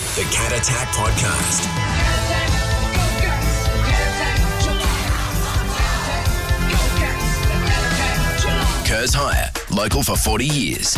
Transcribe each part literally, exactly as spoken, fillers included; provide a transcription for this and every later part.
The Cat Attack Podcast. Kurz Hire, local for forty years.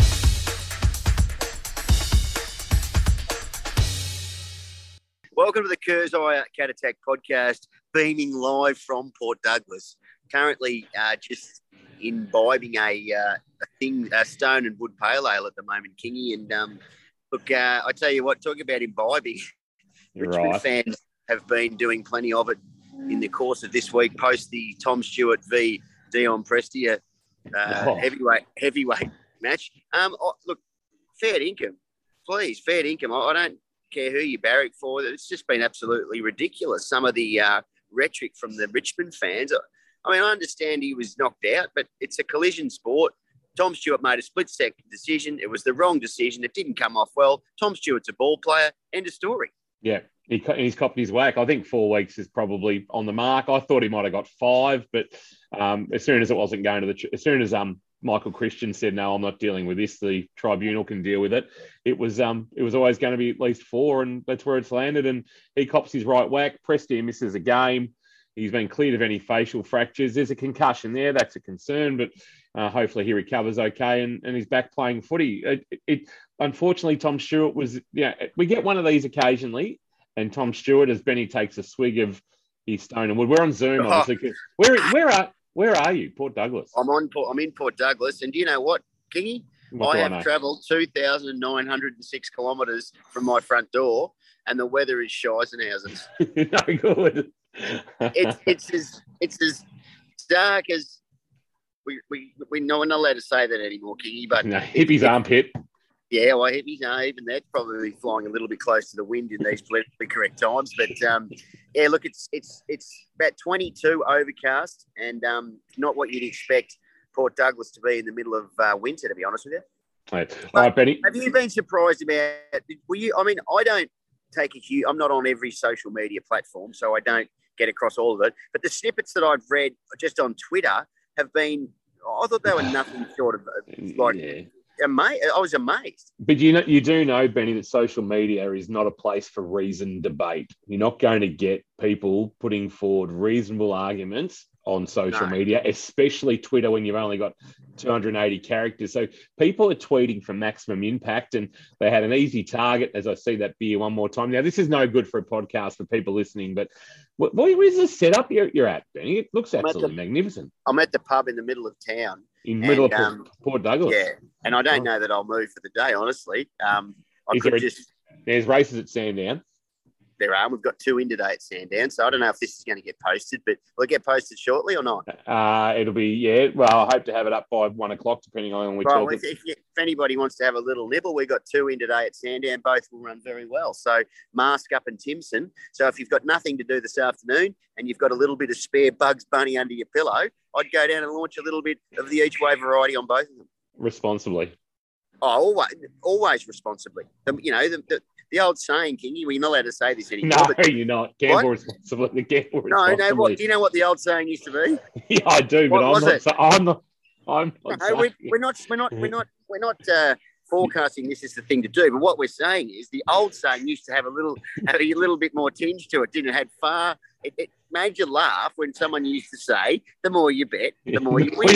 Welcome to the Kurz Hire Cat Attack Podcast, beaming live from Port Douglas. Currently uh, just imbibing a, uh, a thing, a stone and wood pale ale at the moment, Kingy. And um, look, uh, I tell you what, talking about imbibing, You're Richmond right. fans have been doing plenty of it in the course of this week, post the Tom Stewart v Dion Prestia uh, Oh. heavyweight heavyweight match. Um, oh, look, fair income, please, fair income. I, I don't care who you barrack for. It's just been absolutely ridiculous. Some of the uh, rhetoric from the Richmond fans. I mean, I understand he was knocked out, but it's a collision sport. Tom Stewart made a split-second decision. It was the wrong decision. It didn't come off well. Tom Stewart's a ball player. End of story. Yeah, he, co- he's copped his whack. I think four weeks is probably on the mark. I thought he might have got five, but um, as soon as it wasn't going to the, tr- as soon as um Michael Christian said, "No, I'm not dealing with this. The tribunal can deal with it." It was um it was always going to be at least four, and that's where it's landed. And he cops his right whack. Prestia misses a game. He's been cleared of any facial fractures. There's a concussion there. That's a concern, but uh, hopefully he recovers okay and, and he's back playing footy. It, it, it unfortunately, Tom Stewart was, yeah, you know, we get one of these occasionally, and Tom Stewart, as Benny takes a swig of his stone and wood. We're on Zoom, obviously. Oh. Where, where are, where are you, Port Douglas? I'm on. Port, I'm in Port Douglas, and do you know what, Kingy? What I have I travelled two thousand nine hundred six kilometres from my front door, and the weather is Scheisenhausen's. No good. it's it's as it's as dark as we we we no we're not allowed to say that anymore, Kingy. But no, hippie's it, armpit. Yeah, well, hippies, no, even that's probably flying a little bit close to the wind in these politically correct times. But um, yeah, look, it's it's it's about twenty-two overcast, and um, not what you'd expect Port Douglas to be in the middle of uh, winter, to be honest with you. Right. All right, Benny. Have you been surprised about? Were you? I mean, I don't take a huge. I'm not on every social media platform, so I don't get across all of it. But the snippets that I've read just on Twitter have been. I thought they were nothing short of like. Yeah. Amazed. I was amazed. But you know, you do know, Benny, that social media is not a place for reasoned debate. You're not going to get people putting forward reasonable arguments on social No. media, especially Twitter when you've only got two hundred eighty characters. So people are tweeting for maximum impact, and they had an easy target, as I see that beer one more time. Now, this is no good for a podcast for people listening, but what, what is the setup you're, you're at, Benny? It looks absolutely the, magnificent. I'm at the pub in the middle of town. In the middle and, of Port, um, Port Douglas. Yeah, and I don't Oh. know that I'll move for the day, honestly. Um, I Is could there a- just... There's races at Sandown. There are. We've got two in today at Sandown, so I don't know if this is going to get posted, but will it get posted shortly or not? Uh, it'll be, yeah, well, I hope to have it up by one o'clock, depending on when we Well, talk. if, if, if anybody wants to have a little nibble, we've got two in today at Sandown. Both will run very well. So Mask Up and Timson. So if you've got nothing to do this afternoon and you've got a little bit of spare Bugs Bunny under your pillow, I'd go down and launch a little bit of the each way variety on both of them. Responsibly. Oh, always, always responsibly. The, you know, the, the, the old saying, Kingy, we're not allowed to say this anymore. No, but, you're not. Gamble responsibly. Gamble no, responsibly. no. What, do you know what the old saying used to be? Yeah, I do, but What I'm was not, it? sa- I'm not. I'm not. No, we're, saying we're not. We're not. We're not. We're not uh, forecasting this is the thing to do. But what we're saying is the old saying used to have a little, have a little bit more tinge to it. Didn't it? Had far. It, it made you laugh when someone used to say, "The more you bet, the more you win." you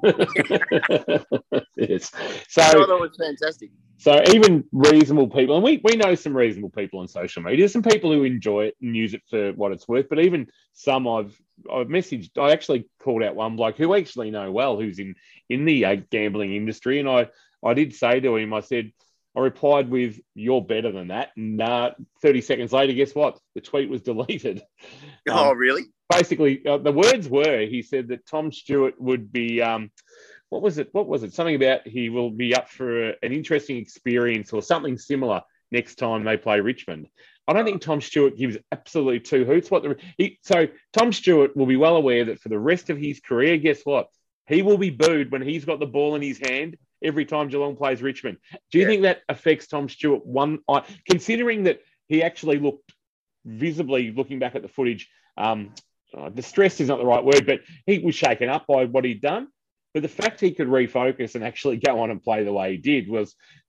win. Yes. So, I thought it was fantastic. so even reasonable people, and we, we know some reasonable people on social media, some people who enjoy it and use it for what it's worth, but even some I've I've messaged, I actually called out one bloke who I actually know well, who's in, in the uh, gambling industry, and I, I did say to him, I said, I replied with, "You're better than that." And uh, thirty seconds later, guess what? The tweet was deleted. Oh, Um, really? Basically, uh, the words were, he said that Tom Stewart would be, um, what was it? What was it? Something about he will be up for a, an interesting experience or something similar next time they play Richmond. I don't think Tom Stewart gives absolutely two hoots. What the he, so Tom Stewart will be well aware that for the rest of his career, guess what? He will be booed when he's got the ball in his hand every time Geelong plays Richmond. Do you Yeah. think that affects Tom Stewart? One, I, considering that he actually looked visibly, looking back at the footage, um, uh, distressed is not the right word, but he was shaken up by what he'd done. But the fact he could refocus and actually go on and play the way he did was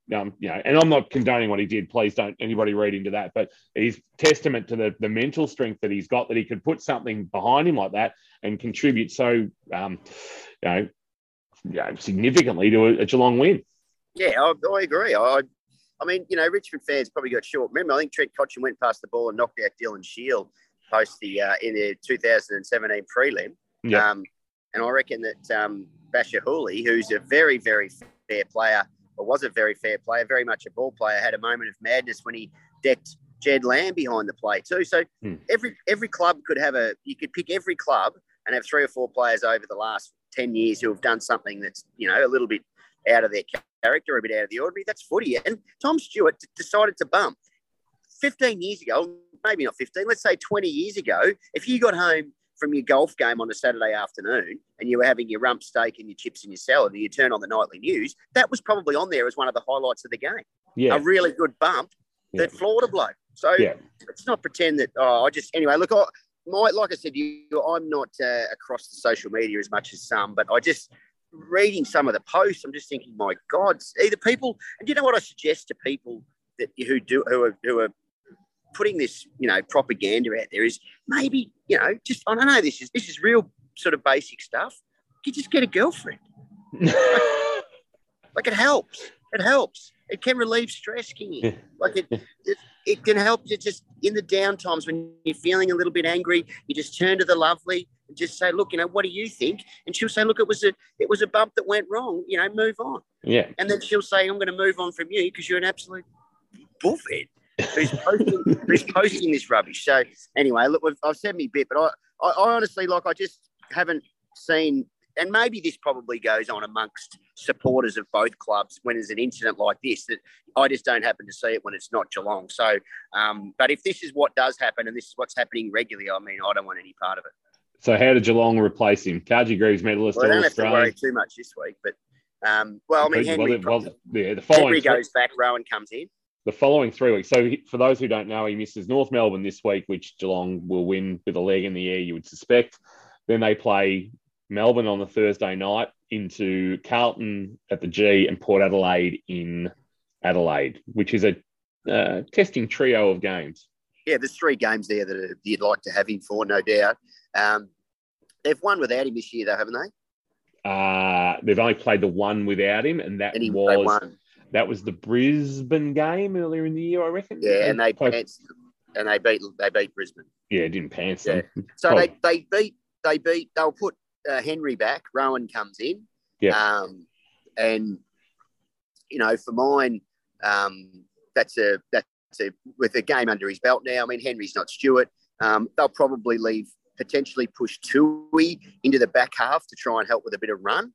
Um, you know, and I'm not condoning what he did. Please don't anybody read into that. But he's testament to the the mental strength that he's got, that he could put something behind him like that and contribute so, um, you know, you know, significantly to a, a Geelong win. Yeah, I, I agree. I, I mean, you know, Richmond fans probably got short memory. I think Trent Cotchin went past the ball and knocked out Dylan Shield post the uh, in the two thousand seventeen prelim. Yeah. Um, and I reckon that um, Basher Hooley, who's a very, very fair player, or was a very fair player, very much a ball player, had a moment of madness when he decked Jed Lamb behind the play too. So hmm. every every club could have a, you could pick every club and have three or four players over the last ten years who have done something that's, you know, a little bit out of their character, a bit out of the ordinary. That's footy. And Tom Stewart d- decided to bump. fifteen years ago, maybe not fifteen, let's say twenty years ago, if you got home from your golf game on a Saturday afternoon and you were having your rump steak and your chips and your salad and you turn on the nightly news, that was probably on there as one of the highlights of the game. Yeah. A really good bump that yeah. floored a bloke. So yeah. let's not pretend that, oh, I just, anyway, look, I, my, like I said, you, I'm not uh, across the social media as much as some, but I just, reading some of the posts, I'm just thinking, my God, either people, and you know what I suggest to people that who do, who are, who are putting this, you know, propaganda out there is maybe, you know, just, I don't know, this is, this is real sort of basic stuff. You just get a girlfriend. like, like it helps. It helps. It can relieve stress, can you? Like it, it, it can help you just in the down times when you're feeling a little bit angry. You just turn to the lovely and just say, "Look, you know, what do you think?" And she'll say, "Look, it was a, it was a bump that went wrong. You know, move on." Yeah. And then she'll say, "I'm going to move on from you because you're an absolute bullfed who's posting, who's posting this rubbish." So anyway, look, we've, I've said me bit, but I, I, I honestly, like, I just haven't seen. And maybe this probably goes on amongst supporters of both clubs when there's an incident like this, that I just don't happen to see it when it's not Geelong. So, um, but if this is what does happen and this is what's happening regularly, I mean, I don't want any part of it. So how did Geelong replace him? Carji Greaves medalist, well, I don't have Australian. to worry too much this week, but, um, well, I mean, Henry, well, well, yeah, the following Henry three, goes back, Rowan comes in. The following three weeks. So he, for those who don't know, he misses North Melbourne this week, which Geelong will win with a leg in the air, you would suspect. Then they play Melbourne on the Thursday night, into Carlton at the G and Port Adelaide in Adelaide, which is a uh, testing trio of games. Yeah, there's three games there that you'd like to have him for, no doubt. Um, they've won without him this year, though, haven't they? Uh, they've only played the one without him, and that and he, was that was the Brisbane game earlier in the year, I reckon. Yeah, and they pants, and they beat they beat Brisbane. Yeah, didn't pants yeah. them. So Probably. they they beat they beat they'll put Uh, Henry back, Rowan comes in. Yeah. Um, and, you know, for mine, um, that's a, that's a, with a game under his belt now. I mean, Henry's not Stewart. Um, they'll probably leave, potentially push Tui into the back half to try and help with a bit of run.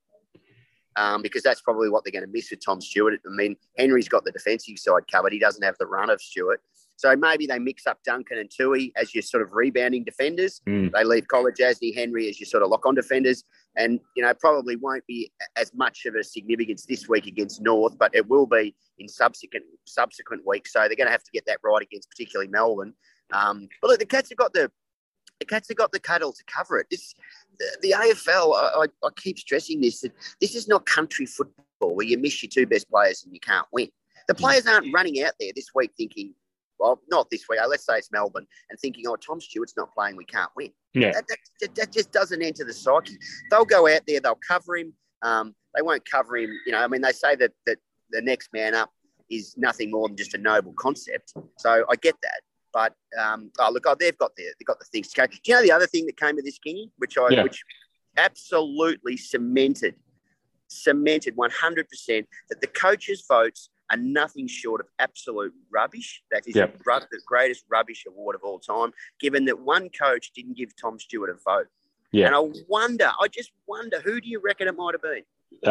Um, because that's probably what they're going to miss with Tom Stewart. I mean, Henry's got the defensive side covered. He doesn't have the run of Stewart. So maybe they mix up Duncan and Tui as your sort of rebounding defenders. Mm. They leave Kolodjasny, Henry as your sort of lock-on defenders. And, you know, probably won't be as much of a significance this week against North, but it will be in subsequent subsequent weeks. So they're going to have to get that right against particularly Melbourne. Um, but look, the Cats have got the the Cats have got the cuddle to cover it. This, the, the A F L, I, I, I keep stressing this, that this is not country football where you miss your two best players and you can't win. The players aren't running out there this week thinking, well, not this week, let's say it's Melbourne, and thinking, oh, Tom Stewart's not playing, we can't win. Yeah. That, that, that just doesn't enter the psyche. They'll go out there, they'll cover him. Um, they won't cover him. You know, I mean, they say that that the next man up is nothing more than just a noble concept. So I get that. But, um, oh, look, oh, they've got the, they've got the things to go. Do you know the other thing that came with this, Kingy, which I, yeah. which absolutely cemented, cemented one hundred percent that the coaches' votes are nothing short of absolute rubbish. That is yep. the, the greatest rubbish award of all time, given that one coach didn't give Tom Stewart a vote. Yeah. And I wonder, I just wonder, who do you reckon it might have been?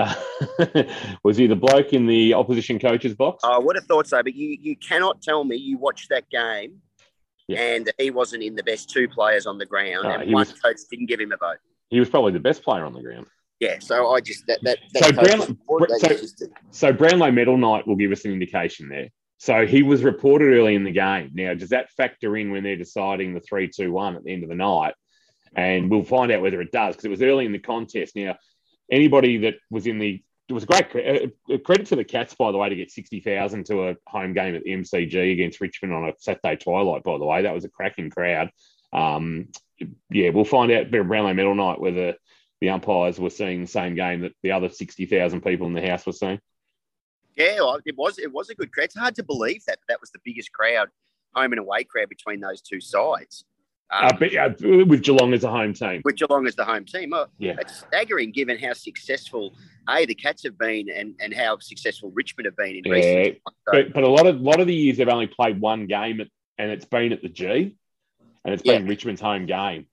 Uh, was he the bloke in the opposition coach's box? I would have thought so, but you, you cannot tell me you watched that game yeah. and he wasn't in the best two players on the ground, uh, and one was, coach didn't give him a vote. He was probably the best player on the ground. Yeah, so I just that that, that so Brownlow, report, so, just a... so Brownlow medal night will give us an indication there. So he was reported early in the game. Now, does that factor in when they're deciding the three two one at the end of the night? And we'll find out whether it does, because it was early in the contest. Now, anybody that was in the it was a great uh, credit to the Cats, by the way, to get sixty thousand to a home game at the M C G against Richmond on a Saturday twilight, by the way. That was a cracking crowd. Um, yeah, we'll find out at Brownlow Medal night whether the umpires were seeing the same game that the other sixty thousand people in the house were seeing. Yeah, well, it was it was a good crowd. It's hard to believe that that was the biggest crowd, home and away crowd between those two sides. Um, uh, but, uh, with Geelong as a home team. With Geelong as the home team. Oh, yeah. It's staggering given how successful, A, the Cats have been and, and how successful Richmond have been in yeah. recent times. So, but, but a lot of lot of the years they've only played one game at, and it's been at the G, and it's been yeah. Richmond's home game.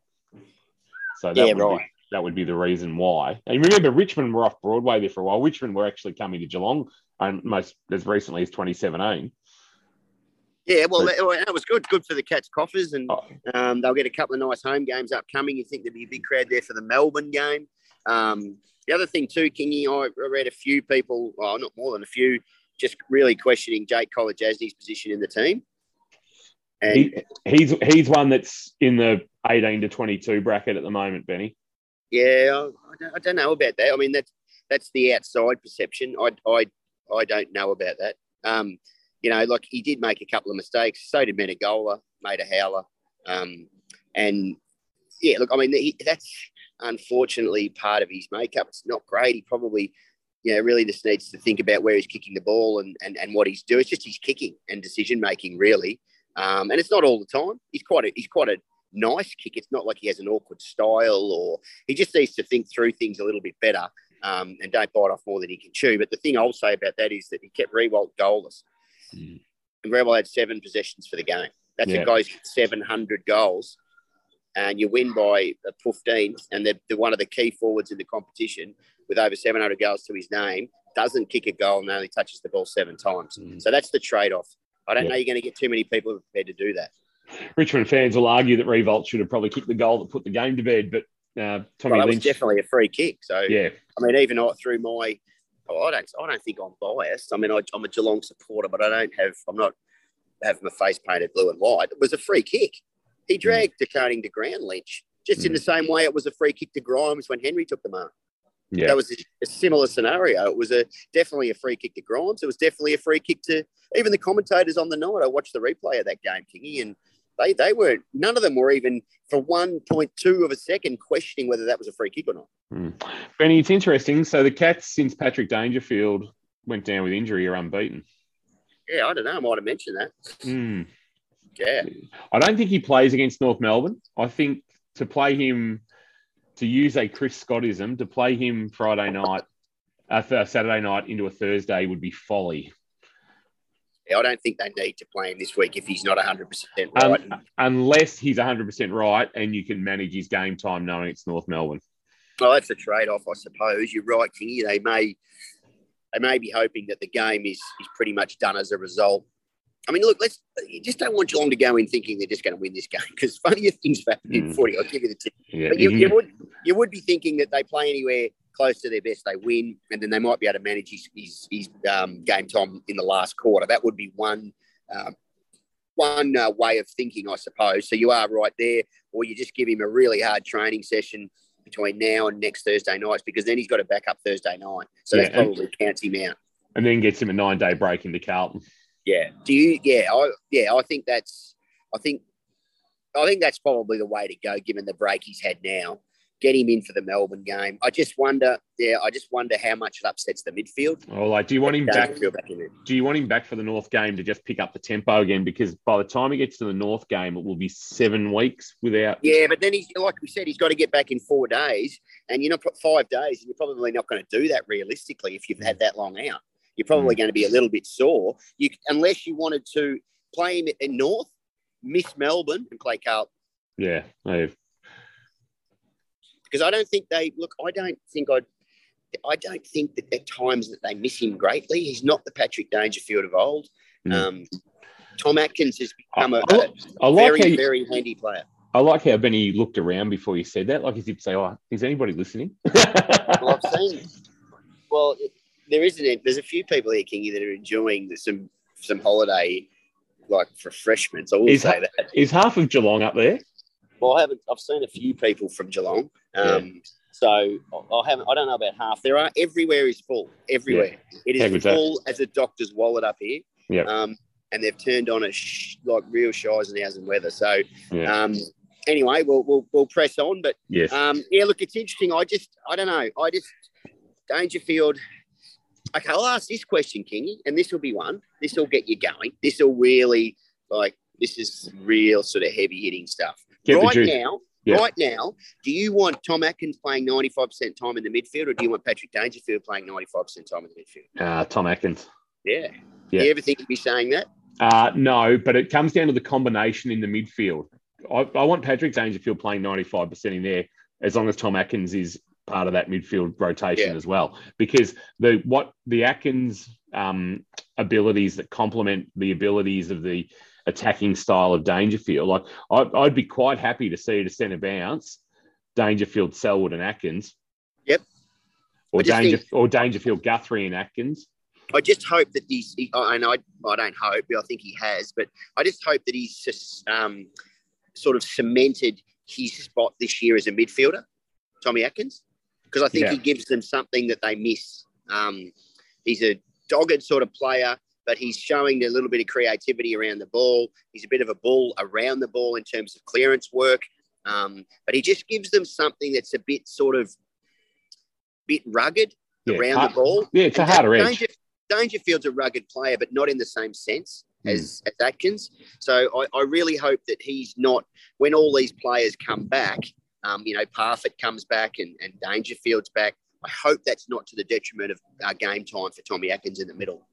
So that, yeah, would right. be, that would be the reason why. And remember, Richmond were off Broadway there for a while. Richmond were actually coming to Geelong um, most as recently as twenty seventeen. Yeah, well, that, that was good. Good for the Cats coffers, and oh. um, they'll get a couple of nice home games upcoming. You think there'd be a big crowd there for the Melbourne game. Um, the other thing too, Kingy, I read a few people, well, not more than a few, just really questioning Jake Kolodjasny's position in the team. And he, he's he's one that's in the eighteen to twenty-two bracket at the moment, Benny. Yeah, I don't, I don't know about that. I mean, that's that's the outside perception. I I I don't know about that. Um, You know, like he did make a couple of mistakes. So did Menegola, made a howler. Um, and, yeah, look, I mean, he, that's unfortunately part of his makeup. It's not great. He probably, you know, really just needs to think about where he's kicking the ball and, and, and what he's doing. It's just his kicking and decision-making, really. Um, and it's not all the time. He's quite a, he's quite a nice kick. It's not like he has an awkward style or he just needs to think through things a little bit better um, and don't bite off more than he can chew. But the thing I'll say about that is that he kept Riewoldt goalless. Mm. And Rebel had seven possessions for the game. That's yeah. a guy's seven hundred goals, and you win by fifteen. And they're, they're one of the key forwards in the competition with over seven hundred goals to his name. Doesn't kick a goal and only touches the ball seven times. Mm. So that's the trade-off. I don't yeah. know you're going to get too many people prepared to do that. Richmond fans will argue that Riewoldt should have probably kicked the goal that put the game to bed, but uh, Tommy well, Lynch... was definitely a free kick. So yeah, I mean, even through my. Oh, I don't. I don't think I'm biased. I mean, I, I'm a Geelong supporter, but I don't have. I'm not have my face painted blue and white. It was a free kick. He dragged mm. DeConing to ground, Lynch, just mm. in the same way it was a free kick to Grimes when Henry took the mark. Yeah, that was a, a similar scenario. It was a definitely a free kick to Grimes. It was definitely a free kick to even the commentators on the night. I watched the replay of that game, Kingy, and they they weren't. None of them were even for one point two of a second questioning whether that was a free kick or not. Mm. Benny, it's interesting. So the Cats, since Patrick Dangerfield went down with injury, are unbeaten. Yeah, I don't know. I might have mentioned that. Mm. Yeah. I don't think he plays against North Melbourne. I think to play him, to use a Chris Scottism, to play him Friday night, uh, Saturday night into a Thursday would be folly. Yeah, I don't think they need to play him this week if he's not one hundred percent right. Um, unless he's one hundred percent right and you can manage his game time knowing it's North Melbourne. Well, that's a trade-off, I suppose. You're right, Kingy. They may they may be hoping that the game is is pretty much done as a result. I mean, look, let's you just don't want Geelong to go in thinking they're just going to win this game because funnier things happen mm. in footy. I'll give you the tip. Yeah, but you, you would you would be thinking that they play anywhere close to their best, they win, and then they might be able to manage his, his, his um, game time in the last quarter. That would be one um, one uh, way of thinking, I suppose. So you are right there, or you just give him a really hard training session between now and next Thursday nights because then he's got to back up Thursday night. So yeah, that probably and, counts him out. And then gets him a nine-day break into Carlton. Yeah. Do you? Yeah. I. Yeah. I think that's. I think. I think that's probably the way to go, given the break he's had now. Get him in for the Melbourne game. I just wonder. Yeah. I just wonder how much it upsets the midfield. Oh, like, do you want him back? back in do you want him back for the North game to just pick up the tempo again? Because by the time he gets to the North game, it will be seven weeks without. Yeah, but then he's like we said, he's got to get back in four days, and you're not five days, and you're probably not going to do that realistically if you've had that long out. You're probably mm. going to be a little bit sore, you, unless you wanted to play him in North, miss Melbourne, and play Carlton. Yeah, because I don't think they look. I don't think I. I don't think that at times that they miss him greatly. He's not the Patrick Dangerfield of old. Mm. Um, Tom Atkins has become a, a, a like very, you, very handy player. I like how Benny looked around before you said that, like as if to say, "Oh, is anybody listening?" Well, I've seen. Well. It, There isn't. There's a few people here, Kingy, that are enjoying some some holiday like refreshments. I will is, say that. Is half of Geelong up there? Well, I haven't. I've seen a few people from Geelong. Um, So I haven't. I don't know about half. There are everywhere is full. Everywhere yeah. it is full as a doctor's wallet up here. Yeah. Um, and they've turned on a sh- like real shies and hours and weather. So, yeah. um, anyway, we'll we'll we'll press on. But yes. um, yeah, look, it's interesting. I just I don't know. I just Dangerfield. Okay, I'll ask this question, Kingy, and this will be one. This will get you going. This will really like this is real sort of heavy hitting stuff. Get right now. Yeah. Right now, do you want Tom Atkins playing ninety-five percent time in the midfield, or do you want Patrick Dangerfield playing ninety-five percent time in the midfield? Uh, Tom Atkins. Yeah. yeah. Do you ever think you'd be saying that? Uh, no, but it comes down to the combination in the midfield. I, I want Patrick Dangerfield playing ninety-five percent in there as long as Tom Atkins is part of that midfield rotation yeah. as well. Because the what the Atkins um, abilities that complement the abilities of the attacking style of Dangerfield. Like I, I'd be quite happy to see it a centre bounce, Dangerfield, Selwood, and Atkins. Yep. Or Danger think, or Dangerfield, Guthrie, and Atkins. I just hope that he's. He, and I, I don't hope, but I think he has. But I just hope that he's just um, sort of cemented his spot this year as a midfielder, Tommy Atkins, because I think yeah. he gives them something that they miss. Um, he's a dogged sort of player. But he's showing a little bit of creativity around the ball. He's a bit of a bull around the ball in terms of clearance work. Um, but he just gives them something that's a bit sort of bit rugged yeah, around hard, the ball. Yeah, it's and a harder Danger, edge. Dangerfield's a rugged player, but not in the same sense mm. as, as Atkins. So I, I really hope that he's not, when all these players come back, um, you know, Parfitt comes back and, and Dangerfield's back, I hope that's not to the detriment of uh, game time for Tommy Atkins in the middle.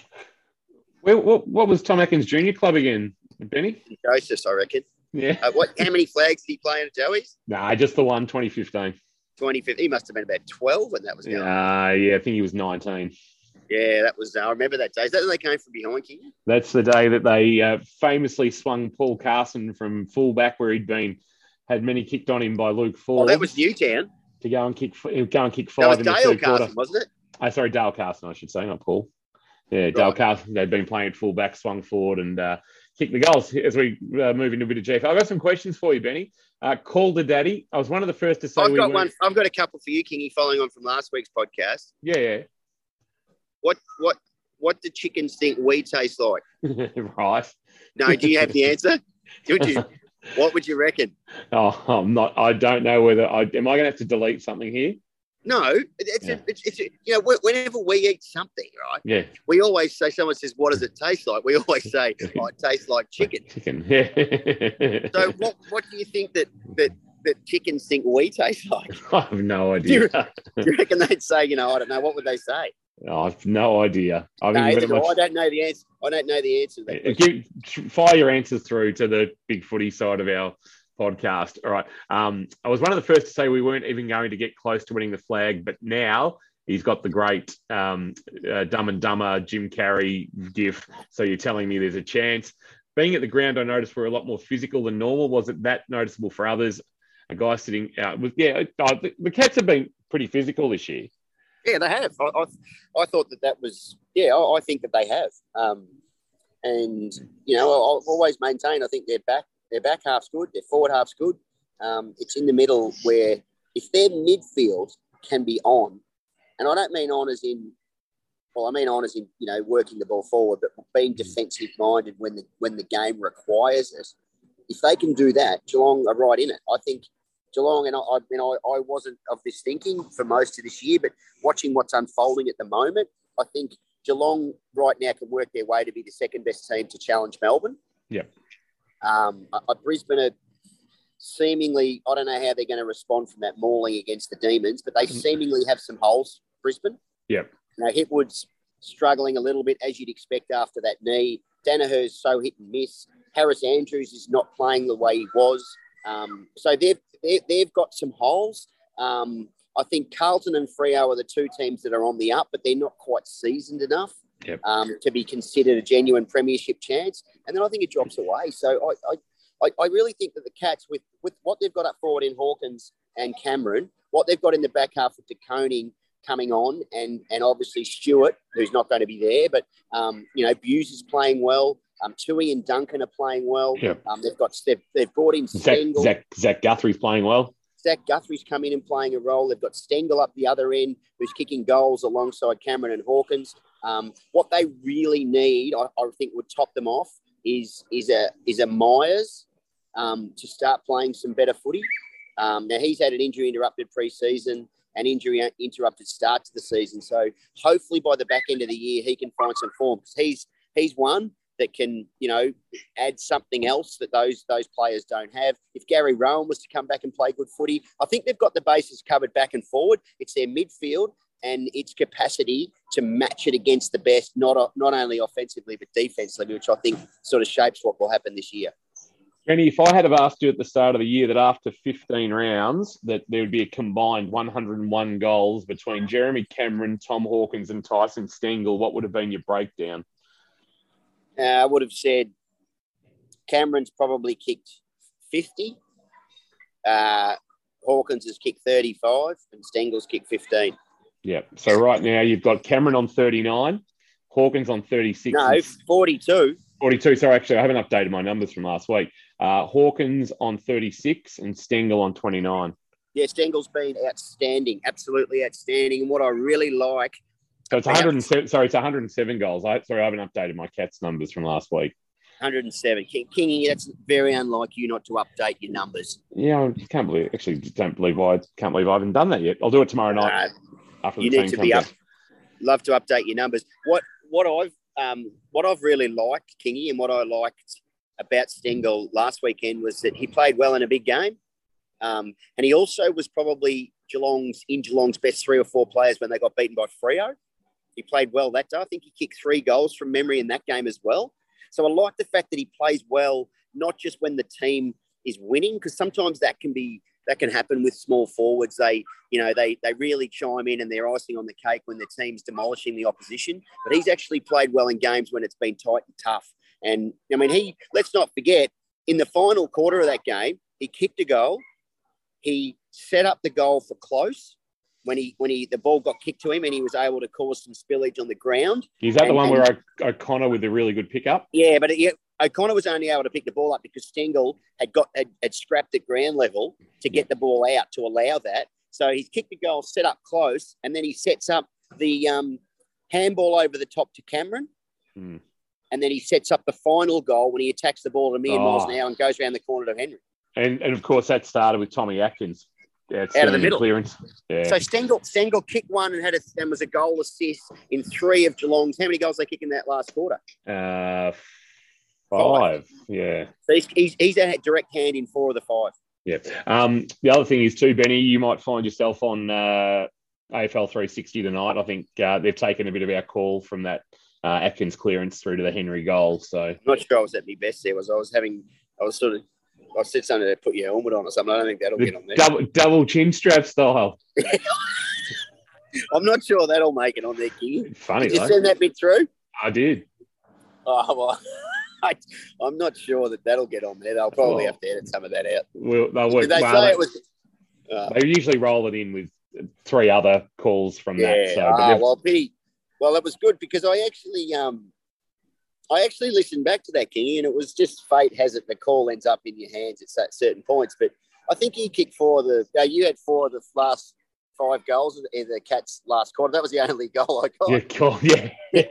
Well, what, what was Tom Atkins Junior Club again, Benny? Joseph's, I reckon. Yeah. Uh, what? How many flags did he play in at Joey's? Nah, just the one, twenty fifteen. twenty fifteen. He must have been about twelve when that was going. Uh, yeah, I think he was nineteen. Yeah, that was. Uh, I remember that day. Is that when they came from behind, King? That's the day that they uh, famously swung Paul Carson from fullback, where he'd been had many kicked on him by Luke Ford. Oh, that was Newtown. To go and kick, go and kick five. That was in Dale the Carson, quarter. wasn't it? Oh, sorry, Dale Carson, I should say, not Paul. Yeah, Dale right. Carson, they'd been playing at fullback, swung forward and uh, kicked the goals as we uh, move into a bit of G F L. I've got some questions for you, Benny. Uh, call the daddy. I was one of the first to say I've we got weren't... one. I've got a couple for you, Kingy, following on from last week's podcast. Yeah, yeah. What what what do chickens think we taste like? Right. No, do you have the answer? Would you? What would you reckon? Oh, I'm not. I don't know whether I am. I going to have to delete something here? No, it's, yeah. a, it's, it's a, you know, whenever we eat something, right? Yeah. We always say, someone says, what does it taste like? We always say, oh, it tastes like chicken. Chicken, yeah. So what, what do you think that, that, that chickens think we taste like? I have no idea. Do you, do you reckon they'd say, you know, I don't know, what would they say? Oh, I've no idea. I, no, mean, much... I don't know the answer. I don't know the answer to that question. Give, fire your answers through to the big footy side of our podcast. All right. Um, I was one of the first to say we weren't even going to get close to winning the flag, but now he's got the great um, uh, Dumb and Dumber Jim Carrey gif. So you're telling me there's a chance. Being at the ground, I noticed we're a lot more physical than normal. Was it that noticeable for others? A guy sitting out with, yeah, uh, the, the Cats have been pretty physical this year. Yeah, they have. I, I, I thought that that was, yeah, I, I think that they have. Um, and, you know, I've always maintained, I think their back, their back half's good, their forward half's good. Um, it's in the middle where if their midfield can be on, and I don't mean on as in, well, I mean on as in, you know, working the ball forward, but being defensive minded when the when the game requires it. If they can do that, Geelong are right in it. I think Geelong, and I, I, you know, I, I wasn't of this thinking for most of this year, but watching what's unfolding at the moment, I think Geelong right now can work their way to be the second best team to challenge Melbourne. Yep. Um, I, I, Brisbane are seemingly, I don't know how they're going to respond from that mauling against the Demons, but they seemingly have some holes, Brisbane. Yep. You know, Hipwood's struggling a little bit, as you'd expect after that knee. Danaher's so hit and miss. Harris Andrews is not playing the way he was. Um, so they've, they've, they've got some holes. Um, I think Carlton and Freo are the two teams that are on the up, but they're not quite seasoned enough yep. um, to be considered a genuine premiership chance. And then I think it drops away. So I, I, I really think that the Cats, with, with what they've got up forward in Hawkins and Cameron, what they've got in the back half with De Koning coming on, and and obviously Stewart, who's not going to be there, but, um, you know, Buse is playing well. Um, Tui and Duncan are playing well. Yep. Um, they've got they've, they've brought in Zach, Stengel. Zach, Zach Guthrie's playing well. Zach Guthrie's come in and playing a role. They've got Stengel up the other end, who's kicking goals alongside Cameron and Hawkins. Um, what they really need, I, I think, would top them off is is a is a Myers um, to start playing some better footy. Um, now he's had an injury interrupted pre-season and injury interrupted start to the season. So hopefully by the back end of the year he can find some form, because he's he's one that can, you know, add something else that those those players don't have. If Gary Rowan was to come back and play good footy, I think they've got the bases covered back and forward. It's their midfield and its capacity to match it against the best, not not only offensively but defensively, which I think sort of shapes what will happen this year. Kenny, if I had have asked you at the start of the year that after fifteen rounds that there would be a combined one hundred and one goals between Jeremy Cameron, Tom Hawkins and Tyson Stengel, what would have been your breakdown? Uh, I would have said Cameron's probably kicked fifty, uh, Hawkins has kicked thirty-five and Stengel's kicked fifteen. Yeah, so right now you've got Cameron on thirty-nine, Hawkins on thirty-six. No, forty-two. forty-two, sorry, actually, I haven't updated my numbers from last week. Uh, Hawkins on thirty-six and Stengel on twenty-nine. Yeah, Stengel's been outstanding, absolutely outstanding. And what I really like... So it's one hundred seven, sorry, it's one hundred seven goals. I, sorry, I haven't updated my Cats numbers from last week. one hundred seven. King, Kingy, that's very unlike you not to update your numbers. Yeah, I can't believe, actually, don't believe I can't believe I haven't done that yet. I'll do it tomorrow night. Uh, after you the need to be up. Out. Love to update your numbers. What what I've um what I've really liked, Kingy, and what I liked about Stengel last weekend was that he played well in a big game, um, and he also was probably Geelong's in Geelong's best three or four players when they got beaten by Freo. He played well that day. I think he kicked three goals from memory in that game as well. So I like the fact that he plays well, not just when the team is winning, because sometimes that can be that can happen with small forwards. They, you know, they they really chime in and they're icing on the cake when the team's demolishing the opposition. But he's actually played well in games when it's been tight and tough. And I mean, he let's not forget in the final quarter of that game, he kicked a goal. He set up the goal for close. When he when he the ball got kicked to him and he was able to cause some spillage on the ground. Is that and, the one and, where o- O'Connor with a really good pickup? Yeah, but it, O'Connor was only able to pick the ball up because Stengel had got had, had scrapped at ground level to get the ball out to allow that. So he's kicked the goal, set up close, and then he sets up the um, handball over the top to Cameron. Hmm. And then he sets up the final goal when he attacks the ball at a million oh. miles an hour and goes around the corner to Henry. And, and of course, that started with Tommy Atkins. Yeah, out of the middle. Clearance. Yeah. So Stengel, Stengel kicked one and had a, and was a goal assist in three of Geelong's. How many goals they kick in that last quarter? Uh, five. five. Yeah. So he's, he's, he's a direct hand in four of the five. Yeah. Um, the other thing is too, Benny, you might find yourself on uh, A F L three sixty tonight. I think uh, they've taken a bit of our call from that uh, Atkins clearance through to the Henry goal. So I'm not sure I was at my best there. Was I was having, I was sort of, I said something to put your helmet on or something. I don't think that'll the get on there. Double, double chin strap style. I'm not sure that'll make it on there, King. Funny, did you though. send that bit through? I did. Oh, well, I, I'm not sure that that'll get on there. They'll probably Oh. have to edit some of that out. Well, they'll work. Did they well, say they, it was... Uh, they usually roll it in with three other calls from yeah, that. So, but ah, they've- well, pity. Well, it was good because I actually... um. I actually listened back to that, King, and it was just fate has it the call ends up in your hands at certain points. But I think he kicked four of the. Uh, you had four of the last five goals in the Cats' last quarter. That was the only goal I got. yeah, cool. Yeah.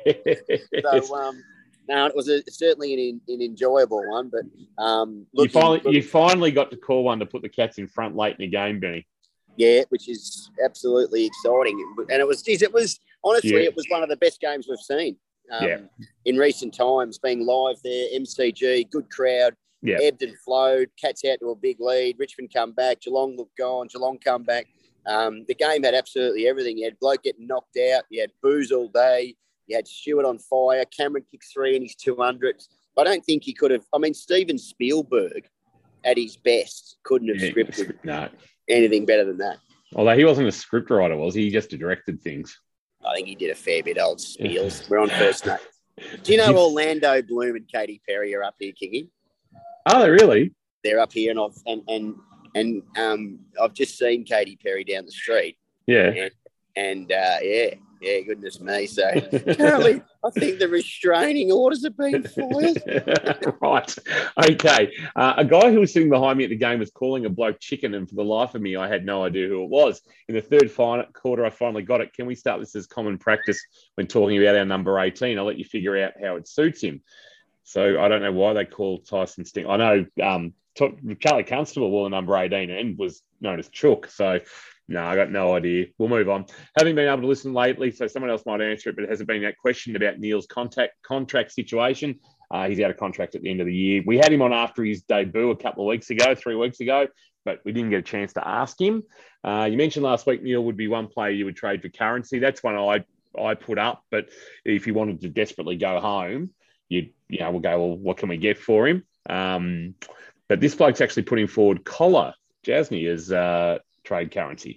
So um, no, it was a, certainly an, an enjoyable one. But um, you looking, finally, looking, you finally got to call one to put the Cats in front late in the game, Benny. yeah, which is absolutely exciting. And it was, geez, it was honestly, Yeah. it was one of the best games we've seen. Um, Yeah. In recent times, being live there, M C G, good crowd, Yeah. ebbed and flowed, Cats out to a big lead, Richmond come back, Geelong looked gone, Geelong come back. Um, the game had absolutely everything. You had bloke getting knocked out, you had booze all day, you had Stewart on fire, Cameron kicked three in his two hundreds. I don't think he could have, I mean, Steven Spielberg at his best couldn't have Yeah, scripted no. anything better than that. Although he wasn't a script writer, was he? He just directed things. I think he did a fair bit, old Spiels. We're on first name. Do you know Orlando Bloom and Katy Perry are up here, Kingy? Oh, they really? They're up here, and I've and and and um, I've just seen Katy Perry down the street, Yeah. and, and uh, yeah, Yeah, goodness me. So apparently, I think the restraining orders have been filed. Right. Okay. Uh, a guy who was sitting behind me at the game was calling a bloke chicken, and for the life of me, I had no idea who it was. In the third final, quarter, I finally got it. Can we start this as common practice when talking about our number eighteen? I'll let you figure out how it suits him. So I don't know why they call Tyson Sting. I know um, Charlie Constable wore the number eighteen and was known as Chook. So, no, I got no idea. We'll move on. Having been able to listen lately, so someone else might answer it, but it hasn't been that question about Neil's contact contract situation. Uh, he's out of contract at the end of the year. We had him on after his debut a couple of weeks ago, three weeks ago, but we didn't get a chance to ask him. Uh, you mentioned last week Neil would be one player you would trade for currency. That's one I I put up, but if you wanted to desperately go home, you you know, we'll go, well, what can we get for him? Um, but this bloke's actually putting forward Collar Jasny as uh, trade currency.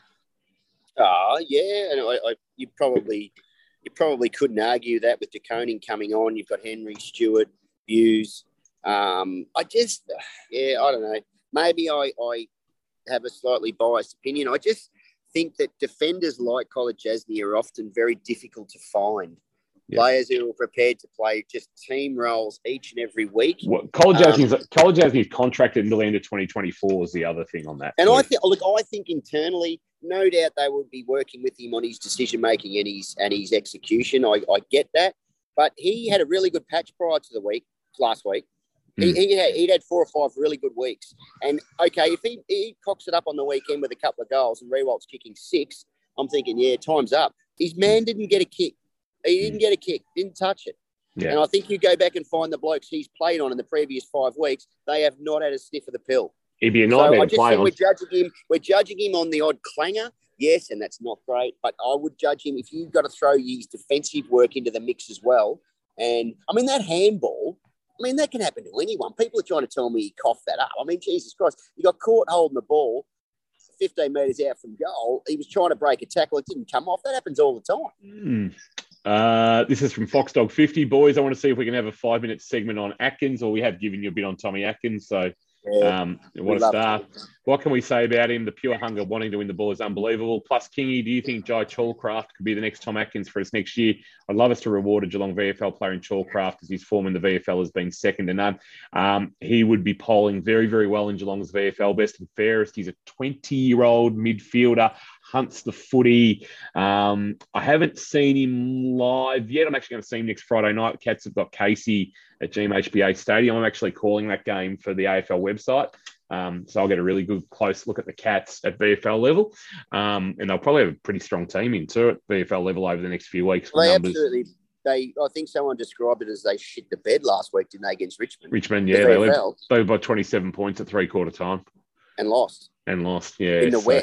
Oh, yeah. And I, I, you probably you probably couldn't argue that with De Koning coming on. You've got Henry, Stewart, Hughes. Um, I just, yeah, I don't know. Maybe I, I have a slightly biased opinion. I just think that defenders like Collar Jasny are often very difficult to find. Yep. Players who are prepared to play just team roles each and every week. Well, Collar Jasny's um, Collar Jasny's contracted until the end of twenty twenty-four is the other thing on that. And too. I think, look, I think internally, no doubt they would be working with him on his decision making and his and his execution. I, I get that, but he had a really good patch prior to the week last week. Mm. He he had, he'd had four or five really good weeks. And okay, if he he cocks it up on the weekend with a couple of goals and Rewalt's kicking six, I'm thinking, yeah, time's up. His man didn't get a kick. He didn't get a kick, didn't touch it. Yeah. And I think you go back and find the blokes he's played on in the previous five weeks, they have not had a sniff of the pill. He'd be a nightmare so I to just play think on. We're judging him. We're judging him on the odd clanger, yes, and that's not great. But I would judge him if you've got to throw his defensive work into the mix as well. And I mean that handball. I mean that can happen to anyone. People are trying to tell me he coughed that up. I mean Jesus Christ, he got caught holding the ball fifteen metres out from goal. He was trying to break a tackle. It didn't come off. That happens all the time. Mm. Uh, this is from Foxdog fifty. Boys, I want to see if we can have a five-minute segment on Atkins, or we have given you a bit on Tommy Atkins. So yeah, um, what a star. What can we say about him? The pure hunger wanting to win the ball is unbelievable. Plus, Kingy, do you think Jai Chalcraft could be the next Tom Atkins for us next year? I'd love us to reward a Geelong V F L player in Chalcraft, as his form in the V F L has been second to none. Um, he would be polling very, very well in Geelong's V F L best and fairest. He's a twenty-year-old midfielder, hunts the footy. Um, I haven't seen him live yet. I'm actually going to see him next Friday night. The Cats have got Casey at G M H B A Stadium. I'm actually calling that game for the A F L website. Um, so I'll get a really good close look at the Cats at V F L level. Um, and they'll probably have a pretty strong team in too at V F L level over the next few weeks. Well, they absolutely. They, I think someone described it as they shit the bed last week, didn't they, against Richmond? Richmond, yeah. The they led, they led by twenty-seven points at three-quarter time. And lost. And lost, yeah. In the so. wet.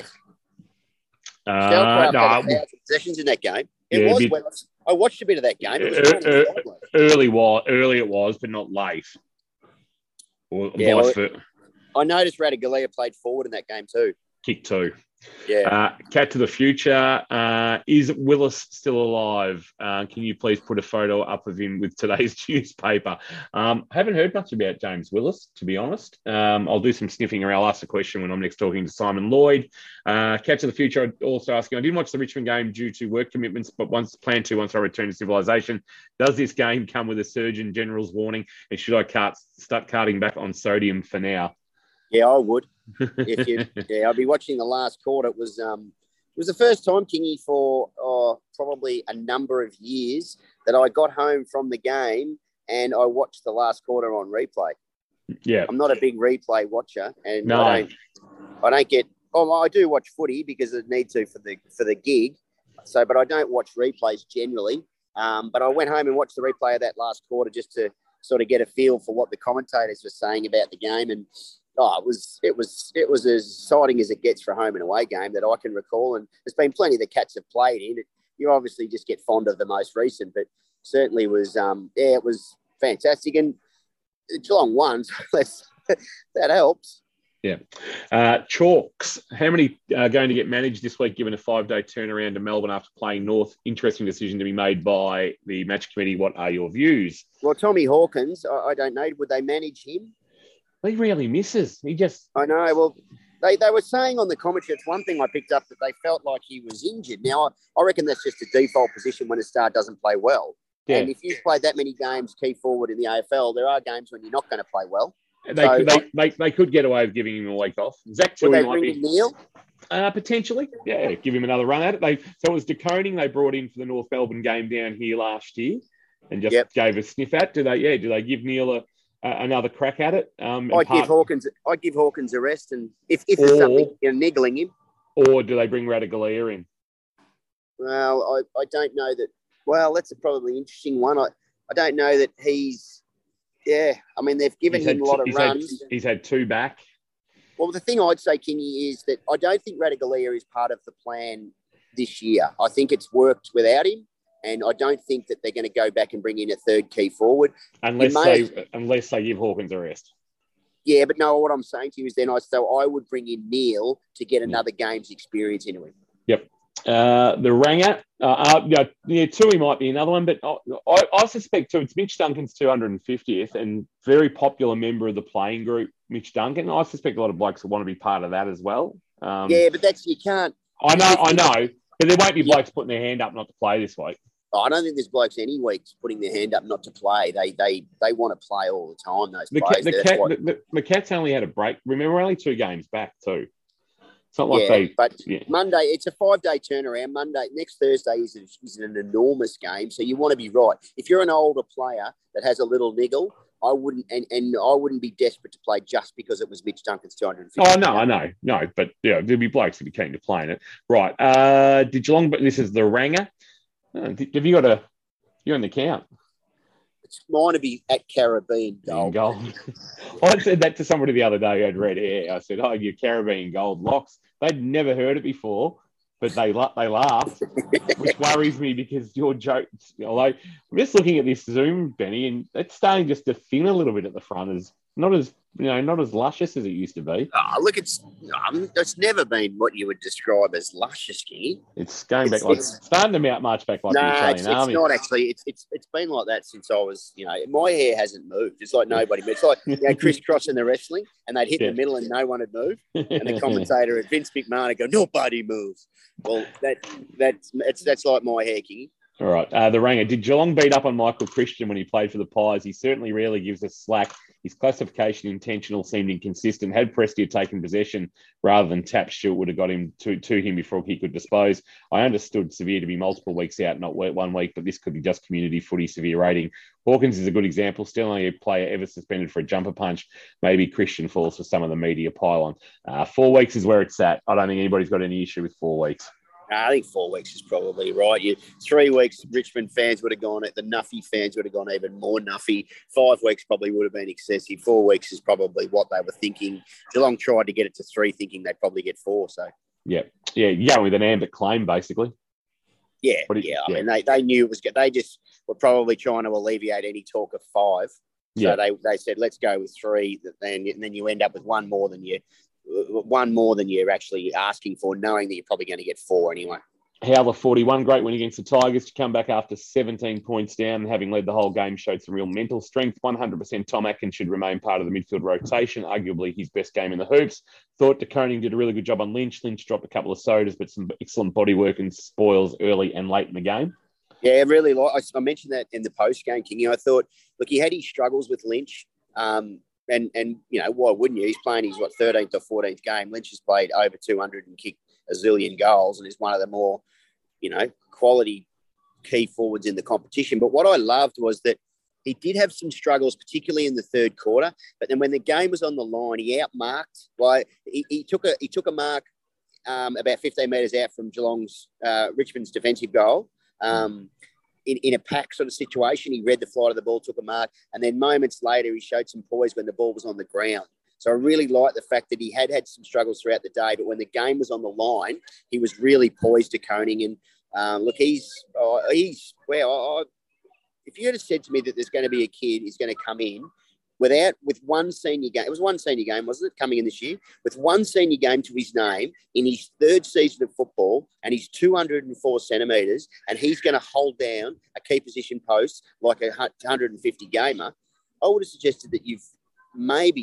Uh, no, had a thousand possessions in that game. It yeah, was bit, well. I watched a bit of that game. It was uh, uh, early, was, early it was, but not late. Or yeah, vice well, versa. I noticed Radigalia played forward in that game too. Kick two. Yeah. Uh, Cat to the future. Uh, is Willis still alive? Uh, can you please put a photo up of him with today's newspaper? Um, I haven't heard much about James Willis, to be honest. Um, I'll do some sniffing around. I'll ask the question when I'm next talking to Simon Lloyd. Uh, Cat to the future. I'd also asking, I didn't watch the Richmond game due to work commitments, but once plan to once I return to civilization. Does this game come with a Surgeon General's warning? And should I cart, start carting back on sodium for now? Yeah, I would. If you, yeah, I'd be watching the last quarter. It was um, it was the first time, Kingy, for uh, probably a number of years that I got home from the game and I watched the last quarter on replay. Yeah, I'm not a big replay watcher, and no. I don't, I don't get. Oh, I do watch footy because I need to for the for the gig. So, but I don't watch replays generally. Um, but I went home and watched the replay of that last quarter just to sort of get a feel for what the commentators were saying about the game. And oh, it was it was it was as exciting as it gets for a home and away game that I can recall. And there's been plenty the Cats have played in. It, you obviously just get fond of the most recent, but certainly was um, yeah, it was fantastic. And Geelong won, so that helps. Yeah. Uh, Chalks, how many are going to get managed this week given a five-day turnaround to Melbourne after playing North? Interesting decision to be made by the match committee. What are your views? Well, Tommy Hawkins, I, I don't know. Would they manage him? He really misses. He just... I know. Well, They they were saying on the commentary, it's one thing I picked up that they felt like he was injured. Now, I, I reckon that's just a default position when a star doesn't play well. Yeah. And if you've played that many games key forward in the A F L, there are games when you're not going to play well. They, so, could, they, they, they could get away with giving him a week off. Zach Tui might be. Neil? Uh, potentially, yeah, give him another run at it. They So it was De Koning they brought in for the North Melbourne game down here last year and just yep. gave a sniff at. Do they, yeah, do they give Neil a Uh, another crack at it. Um, I'd part... give Hawkins. I'd give Hawkins a rest, and if, if there's or, something you know, niggling him, or do they bring Radaglia in? Well, I, I don't know that. Well, that's a probably interesting one. I, I don't know that he's. Yeah, I mean they've given he's him a lot of he's runs. Had, he's had two back. Well, the thing I'd say, Kingy, is that I don't think Radaglia is part of the plan this year. I think it's worked without him. And I don't think that they're going to go back and bring in a third key forward. Unless they have, unless they give Hawkins a rest. Yeah, but no, what I'm saying to you is then I so I would bring in Neil to get another yeah. game's experience into him. Yep. Uh, the Ranger, uh, uh, yeah, yeah, Tui might be another one, but I, I suspect too, it's Mitch Duncan's two hundred fiftieth and very popular member of the playing group, Mitch Duncan. I suspect a lot of blokes will want to be part of that as well. Um, yeah, but that's, you can't. I know, I know, but there won't be blokes yeah. putting their hand up not to play this week. I don't think there's blokes any weeks putting their hand up not to play. They they they want to play all the time, those the players. Cat, the, cat, what... the, the, the Cats only had a break. Remember, we're only two games back too. It's not like yeah, they... But yeah. Monday, it's a five-day turnaround. Monday, next Thursday is, a, is an enormous game, so you want to be right. If you're an older player that has a little niggle, I wouldn't and, and I wouldn't be desperate to play just because it was Mitch Duncan's two hundred fifty. Oh, no, I know. No, but yeah, there'll be blokes that be keen to play in it. Right. Uh, did Geelong... But this is the Ranger. Uh, have you got a... You're in the count. It's mine to be at Caribbean Gold. Gold. I said that to somebody the other day who had red hair. I said, oh, your Caribbean Gold locks. They'd never heard it before, but they they laughed, which worries me because your jokes, you know, like, I'm just looking at this Zoom, Benny, and it's starting just to thin a little bit at the front. As not as, you know, not as luscious as it used to be. Oh, look, it's um, it's never been what you would describe as luscious, King. It's going back it's, like it's, starting to mount march back like no, the Australian it's, Army. It's not actually. It's it's it's been like that since I was, you know, my hair hasn't moved. It's like nobody. It's like, you know, crisscross in the wrestling, and they'd hit yeah. the middle and no one had moved, and the commentator at Vince McMahon would go, nobody moves. Well, that that's that's that's like my hair, King. All right. Uh, the Ranger. Did Geelong beat up on Michael Christian when he played for the Pies? He certainly rarely gives us slack. His classification intentional seemed inconsistent. Had Prestia taken possession rather than tap, Stewart would have got him to, to him before he could dispose. I understood severe to be multiple weeks out, not one week, but this could be just community footy severe rating. Hawkins is a good example. Still only a player ever suspended for a jumper punch. Maybe Christian falls for some of the media pylon. Uh, four weeks is where it's at. I don't think anybody's got any issue with four weeks. I think four weeks is probably right. You three weeks, Richmond fans would have gone it. The Nuffy fans would have gone even more Nuffy. Five weeks probably would have been excessive. Four weeks is probably what they were thinking. Geelong tried to get it to three, thinking they'd probably get four. So yeah, yeah, yeah, with an ambit claim basically. Yeah, you, yeah. I yeah. mean, they, they knew it was good. They just were probably trying to alleviate any talk of five. So yeah. they they said let's go with three. Then and then you end up with one more than you. One more than you're actually asking for, knowing that you're probably going to get four anyway. Howler forty-one, great win against the Tigers to come back after seventeen points down and having led the whole game showed some real mental strength. one hundred percent Tom Atkins should remain part of the midfield rotation, arguably his best game in the hoops. Thought De Koning did a really good job on Lynch. Lynch dropped a couple of sodas, but some excellent body work and spoils early and late in the game. Yeah, really. Like I mentioned that in the post-game, King. I thought, look, he had his struggles with Lynch. Um, And, and you know, why wouldn't you? He's playing his, what, thirteenth or fourteenth game. Lynch has played over two hundred and kicked a zillion goals and is one of the more, you know, quality key forwards in the competition. But what I loved was that he did have some struggles, particularly in the third quarter. But then when the game was on the line, he outmarked. Like, he, he, took, a, he took a mark um, about fifteen metres out from Geelong's, uh, Richmond's defensive goal. Um In, in a pack sort of situation, he read the flight of the ball, took a mark, and then moments later, he showed some poise when the ball was on the ground. So I really like the fact that he had had some struggles throughout the day, but when the game was on the line, he was really poised to Koning. And um, look, he's, uh, he's well, I, if you had said to me that there's going to be a kid who's going to come in without, with one senior game, it was one senior game, wasn't it, coming in this year, with one senior game to his name in his third season of football, and he's two hundred four centimetres, and he's going to hold down a key position post like a one hundred fifty gamer, I would have suggested that you've maybe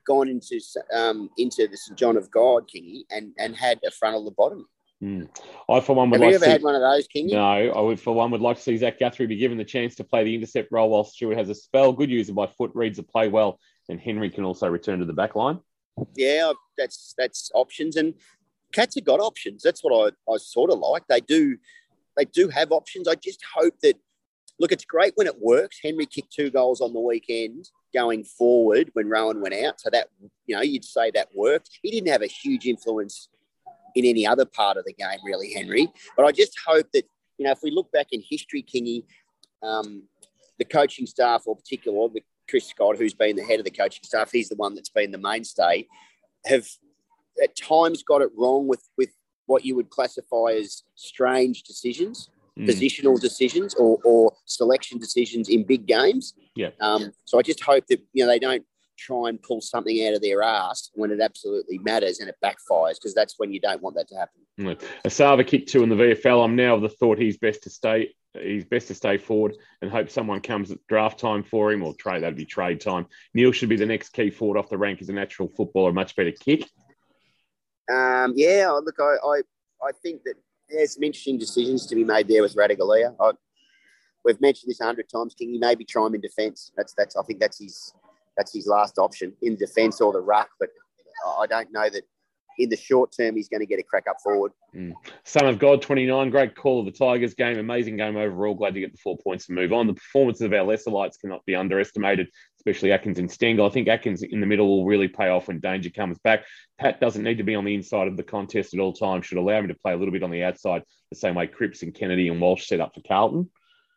gone into um, into the Saint John of God, Kingy, and, and had a frontal lobotomy. Mm. I, for one, would Have like you ever to see, had one of those, Kingy? No, I would, for one, would like to see Zach Guthrie be given the chance to play the intercept role while Stewart has a spell. Good user by foot, reads the play well, and Henry can also return to the back line. Yeah, that's that's options, and Cats have got options. That's what I, I sort of like. They do they do have options. I just hope that, look, it's great when it works. Henry kicked two goals on the weekend going forward when Rowan went out. So that, you know, you'd say that worked. He didn't have a huge influence in any other part of the game, really, Henry. But I just hope that, you know, if we look back in history, Kingy, um, the coaching staff, or particularly Chris Scott, who's been the head of the coaching staff, he's the one that's been the mainstay, have at times got it wrong with, with what you would classify as strange decisions, mm. positional decisions or, or selection decisions in big games. Yeah. Um, so I just hope that, you know, they don't try and pull something out of their ass when it absolutely matters and it backfires, because that's when you don't want that to happen. Mm. Asava kicked two in the V F L. I'm now of the thought he's best to stay. He's best to stay forward and hope someone comes at draft time for him, or trade. That'd be trade time. Neil should be the next key forward off the rank as a natural footballer, much better kick. Um, yeah, look, I, I, I think that there's some interesting decisions to be made there with Radigalia. I, we've mentioned this a hundred times. Can you maybe try him in defence? That's that's. I think that's his that's his last option, in defence or the ruck. But I don't know that in the short term he's going to get a crack up forward. Mm. Son of God, twenty-nine, great call of the Tigers game. Amazing game overall. Glad to get the four points and move on. The performances of our lesser lights cannot be underestimated, especially Atkins and Stengel. I think Atkins in the middle will really pay off when danger comes back. Pat doesn't need to be on the inside of the contest at all times. Should allow him to play a little bit on the outside, the same way Cripps and Kennedy and Walsh set up for Carlton.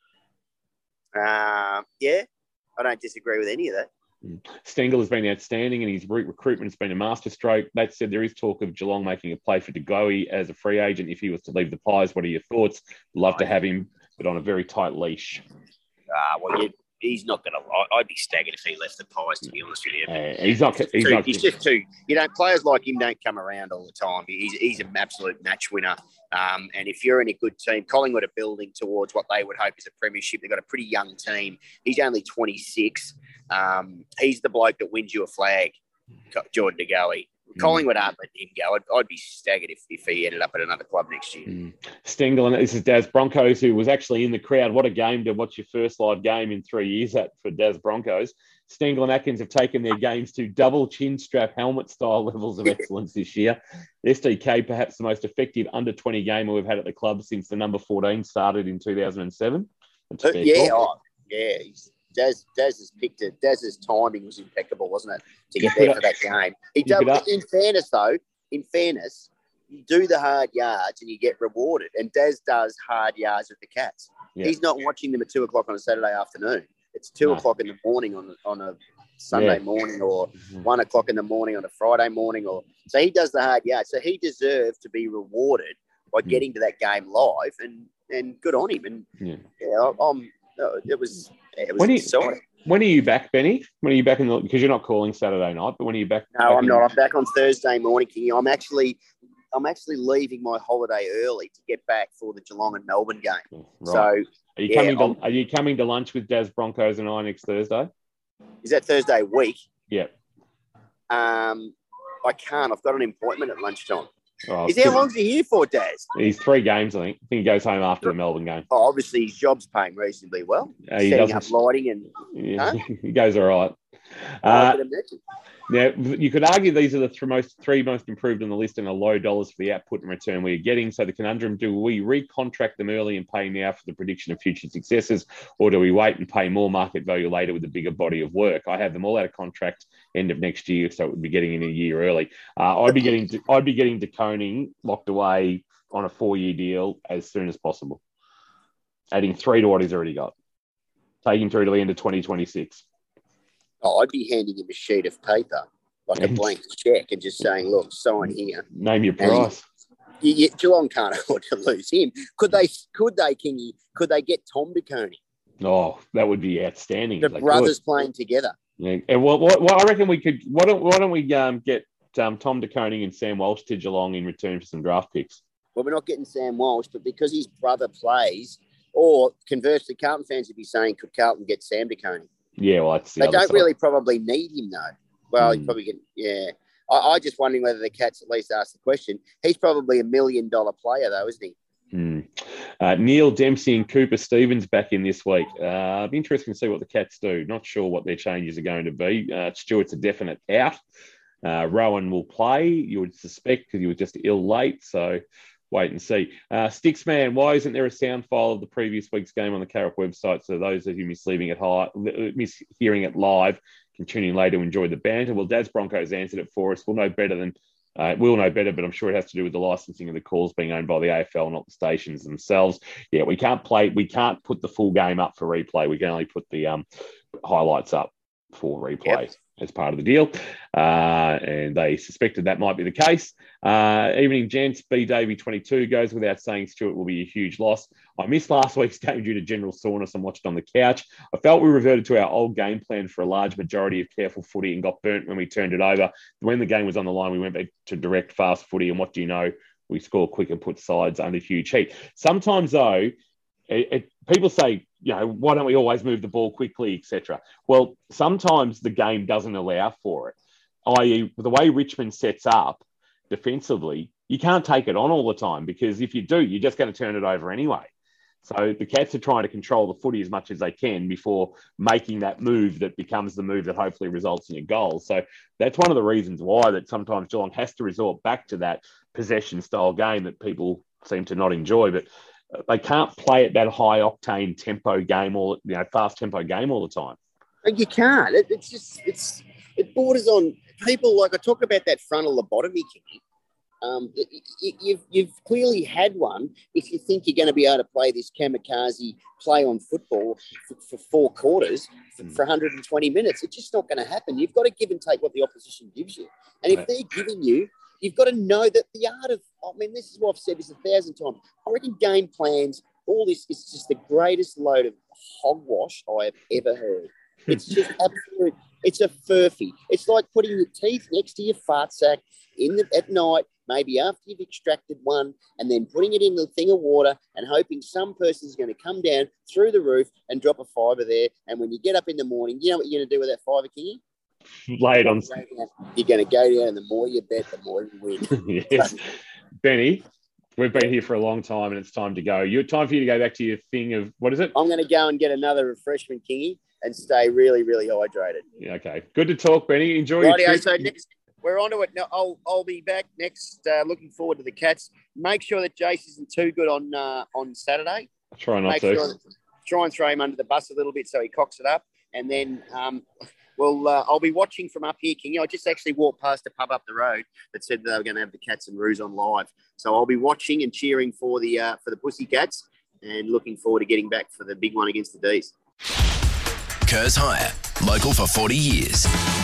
Uh, yeah, I don't disagree with any of that. Stengel has been outstanding and his recruitment has been a masterstroke. That said, there is talk of Geelong making a play for De Goey as a free agent if he was to leave the Pies. What are your thoughts? Love to have him, but on a very tight leash. Ah, uh, well, you, he's not going to. I'd be staggered if he left the Pies, to be honest with you. Uh, he's not. He's, too, not, he's just too. You know, players like him don't come around all the time. He's he's an absolute match winner. Um, and if you're in a good team, Collingwood are building towards what they would hope is a premiership. They've got a pretty young team. He's only twenty-six. Um, he's the bloke that wins you a flag, Jordan De Goey. Mm. Collingwood aren't letting him go. I'd, I'd be staggered if, if he ended up at another club next year. Mm. Stengel, and this is Daz Broncos, who was actually in the crowd. What a game to watch your first live game in three years at for Daz Broncos. Stengel and Atkins have taken their games to double chin strap helmet style levels of excellence this year. S D K, perhaps the most effective under twenty gamer we've had at the club since the number fourteen started in two thousand seven. Uh, yeah, oh, yeah. He's, Daz, Daz has picked it. Daz's timing was impeccable, wasn't it, to get there for that game? He does, in fairness, though, in fairness, you do the hard yards and you get rewarded. And Daz does hard yards with the Cats. Yeah. He's not watching them at two o'clock on a Saturday afternoon. It's two no. o'clock in the morning on on a Sunday yeah. morning, or mm-hmm. one o'clock in the morning on a Friday morning, or so he does the hard yards. So he deserved to be rewarded by mm. getting to that game live, and and good on him. And yeah, yeah I'm. It was it was when exciting. You, when are you back, Benny? When are you back in the? Because you're not calling Saturday night, but when are you back? No, back I'm in, not. I'm back on Thursday morning. I'm actually. I'm actually leaving my holiday early to get back for the Geelong and Melbourne game. Right. So, are you yeah, coming? To, are you coming to lunch with Daz Broncos and I next Thursday? Is that Thursday week? Yeah. Um, I can't. I've got an appointment at lunchtime. Oh, is how long's he here for, Daz? He's three games, I think. I think he goes home after the Melbourne game. Oh, obviously his job's paying reasonably well. Uh, Setting up lighting and yeah, huh? He goes all right. Uh, now, you could argue these are the th- most three most improved on the list and are low dollars for the output and return we're getting. So the conundrum, do we recontract them early and pay now for the prediction of future successes, or do we wait and pay more market value later with a bigger body of work? I have them all out of contract end of next year, so it would be getting in a year early. Uh, I'd be getting to, I'd be getting DeConing locked away on a four-year deal as soon as possible, adding three to what he's already got, taking through to the end of twenty twenty-six. Oh, I'd be handing him a sheet of paper, like a blank check, and just saying, look, sign here. Name your price. You, you, Geelong can't afford to lose him. Could they, could they, Kingy, could they get Tom DeConing? Oh, that would be outstanding. The brothers could. Playing together. Yeah. And what, what, what I reckon we could, why don't, why don't we um, get um, Tom DeConing and Sam Walsh to Geelong in return for some draft picks? Well, we're not getting Sam Walsh, but because his brother plays, or conversely, Carlton fans would be saying, could Carlton get Sam DeConing? Yeah, well, that's the they other don't side. really probably need him though. Well, Mm. he's probably getting, yeah. I, I just wondering whether the Cats at least asked the question. He's probably a million dollar player, though, isn't he? Hmm. Uh, Neil Dempsey and Cooper Stevens back in this week. Uh, it'll be interesting to see what the Cats do. Not sure what their changes are going to be. Uh, Stewart's a definite out. Uh, Rowan will play, you would suspect, because he was just ill late. So wait and see. Uh, Sticksman, why isn't there a sound file of the previous week's game on the Carrick website? So those of you misleading it high, mishearing it live can tune in later to enjoy the banter. Well, Daz Broncos answered it for us. We'll know better than Uh, we'll know better, but I'm sure it has to do with the licensing of the calls being owned by the A F L, not the stations themselves. Yeah, we can't play. We can't put the full game up for replay. We can only put the um, highlights up for replay. Yep. As part of the deal. Uh, and they suspected that might be the case. Uh, evening, gents. B Davey twenty-two goes without saying Stewart will be a huge loss. I missed last week's game due to general soreness and watched on the couch. I felt we reverted to our old game plan for a large majority of careful footy and got burnt when we turned it over. When the game was on the line, we went back to direct fast footy. And what do you know? We score quick and put sides under huge heat. Sometimes, though, it, it, people say, you know, why don't we always move the ball quickly, et cetera. Well, sometimes the game doesn't allow for it, that is the way Richmond sets up defensively, you can't take it on all the time because if you do, you're just going to turn it over anyway. So the Cats are trying to control the footy as much as they can before making that move that becomes the move that hopefully results in a goal. So that's one of the reasons why that sometimes Geelong has to resort back to that possession style game that people seem to not enjoy. But they can't play at that high octane tempo game or you know fast tempo game all the time. You can't. It, it's just it's it borders on people like I talk about that frontal lobotomy kick. Um, it, it, you've you've clearly had one. If you think you're going to be able to play this kamikaze play on football for, for four quarters for, for one hundred twenty minutes, it's just not going to happen. You've got to give and take what the opposition gives you, and if they're giving you. You've got to know that the art of, I mean, this is what I've said this a thousand times. I reckon game plans, all this is just the greatest load of hogwash I have ever heard. It's just absolute, it's a furphy. It's like putting your teeth next to your fart sack in the, at night, maybe after you've extracted one, and then putting it in the thing of water and hoping some person's going to come down through the roof and drop a fiver there. And when you get up in the morning, you know what you're going to do with that fiver, Kingy? Lay it on. You're going to go down, and the more you bet, the more you win. Yes. Benny, we've been here for a long time, and it's time to go. You time for you to go back to your thing of, what is it? I'm going to go and get another refreshment, Kingy, and stay really, really hydrated. Yeah, okay. Good to talk, Benny. Enjoy Rightio, your trip. So next, we're on to it. Now, I'll, I'll be back next, uh, looking forward to the Cats. Make sure that Jace isn't too good on uh, on Saturday. I'll try not Make to. Sure that, try and throw him under the bus a little bit so he cocks it up. And then... Um, Well, uh, I'll be watching from up here, King. I just actually walked past a pub up the road that said they were going to have the Cats and Roos on live. So I'll be watching and cheering for the uh, for the Pussycats and looking forward to getting back for the big one against the D's. Kurz Hire, local for forty years.